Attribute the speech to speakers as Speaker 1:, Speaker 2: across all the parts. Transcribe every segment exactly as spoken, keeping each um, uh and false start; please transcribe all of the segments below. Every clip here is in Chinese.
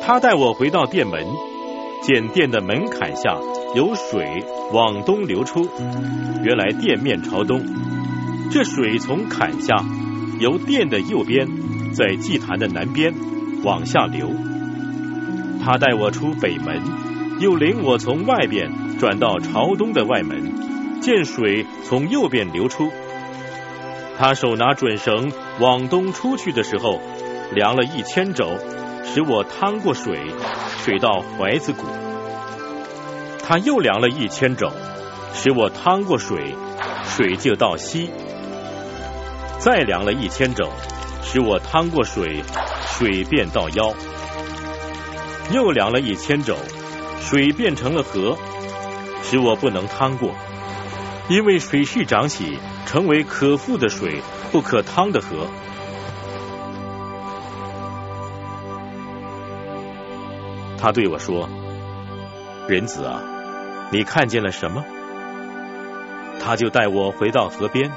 Speaker 1: 他带我回到殿门，见殿的门槛下有水往东流出，原来殿面朝东。这水从坎下由殿的右边，在祭坛的南边往下流。他带我出北门，又领我从外边转到朝东的外门，见水从右边流出。他手拿准绳往东出去的时候，量了一千肘，使我趟过水，水到怀子骨。他又量了一千肘，使我趟过水，水就到膝。再量了一千肘，使我趟过水，水便到腰。又量了一千肘，水变成了河，使我不能趟过，因为水势涨起，成为可覆的水，不可趟的河。他对我说：人子啊，你看见了什么？他就带我回到河边。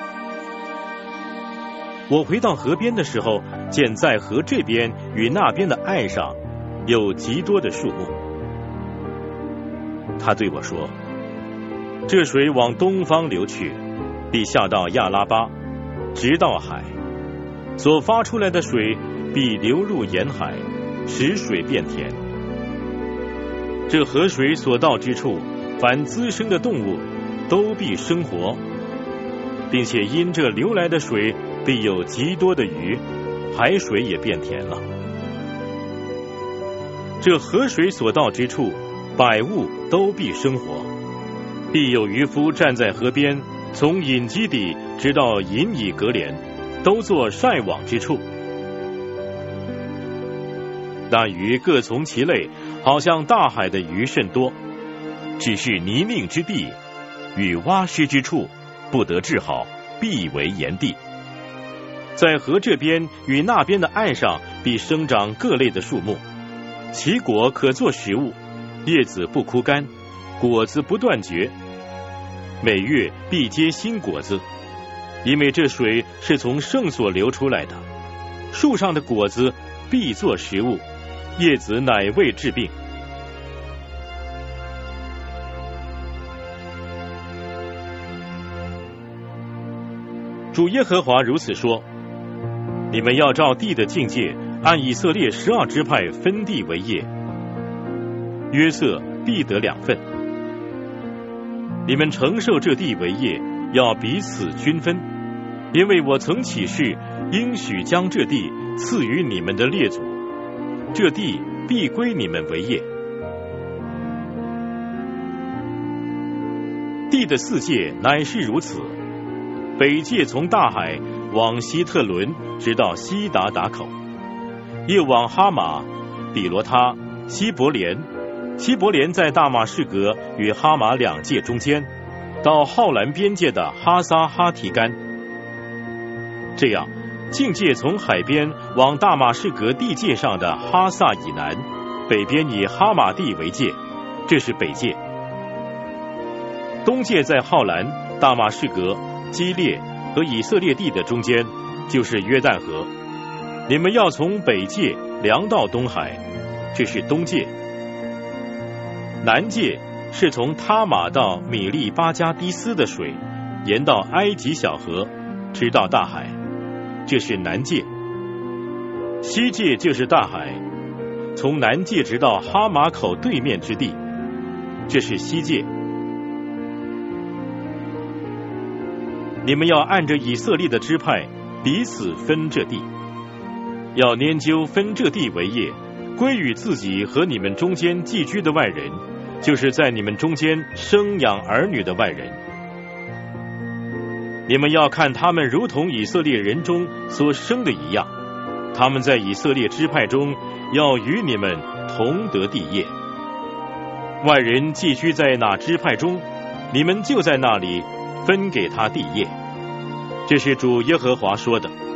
Speaker 1: 我回到河边的时候，见在河这边与那边的岸上有极多的树木。他对我说：这水往东方流去，必下到亚拉巴，直到海，所发出来的水必流入沿海，使水变甜。这河水所到之处，凡滋生的动物都必生活，并且因这流来的水必有极多的鱼，海水也变甜了。这河水所到之处，百物都必生活，必有渔夫站在河边，从隐基底直到隐以格连，都做晒网之处。那鱼各从其类，好像大海的鱼甚多，只是泥泞之地与洼湿之处，不得治好，必为炎地。在河这边与那边的岸上，必生长各类的树木，其果可做食物，叶子不枯干，果子不断绝，每月必结新果子，因为这水是从圣所流出来的。树上的果子必做食物，叶子乃为治病。主耶和华如此说：你们要照地的境界，按以色列十二支派分地为业，约瑟必得两份。你们承受这地为业，要彼此均分，因为我曾起誓，应许将这地赐予你们的列祖，这地必归你们为业。地的四界乃是如此，北界从大海往希特伦直到西达达口，又往哈马、比罗他、希伯莲，希伯莲在大马士革与哈马两界中间，到浩兰边界的哈撒哈提干。这样，境界从海边往大马士革地界上的哈萨以南，北边以哈马地为界，这是北界。东界在浩兰、大马士革、基列和以色列地的中间，就是约旦河。你们要从北界量到东海，这是东界。南界是从他玛到米利巴加迪斯的水，沿到埃及小河，直到大海，这是南界。西界就是大海，从南界直到哈马口对面之地，这是西界。你们要按着以色列的支派彼此分这地，要研究分这地为业，归于自己和你们中间寄居的外人，就是在你们中间生养儿女的外人。你们要看他们如同以色列人中所生的一样，他们在以色列支派中要与你们同得地业。外人寄居在哪支派中，你们就在那里分给他地业。这是主耶和华说的。